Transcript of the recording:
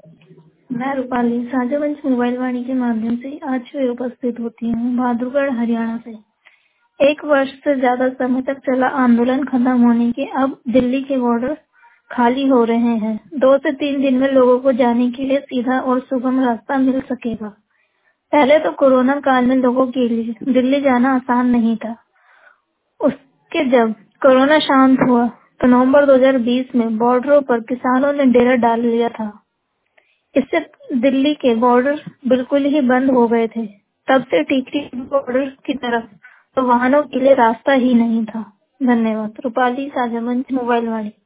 मैं रूपाली साझावंश मोबाइल वाणी के माध्यम से आज फिर उपस्थित होती हूँ बहादुरगढ़ हरियाणा से। 1 वर्ष से ज्यादा समय तक चला आंदोलन खत्म होने के अब दिल्ली के बॉर्डर खाली हो रहे हैं। 2 से 3 दिन में लोगों को जाने के लिए सीधा और सुगम रास्ता मिल सकेगा। पहले तो कोरोना काल में लोगों के लिए दिल्ली जाना आसान नहीं था। उसके जब कोरोना शांत हुआ तो नवंबर 2020 में बॉर्डरों पर किसानों ने डेरा डाल लिया था। इससे दिल्ली के बॉर्डर बिल्कुल ही बंद हो गए थे। तब से टिकरी बॉर्डर की तरफ तो वाहनों के लिए रास्ता ही नहीं था। धन्यवाद। रूपाली साझावंश मोबाइल वाणी।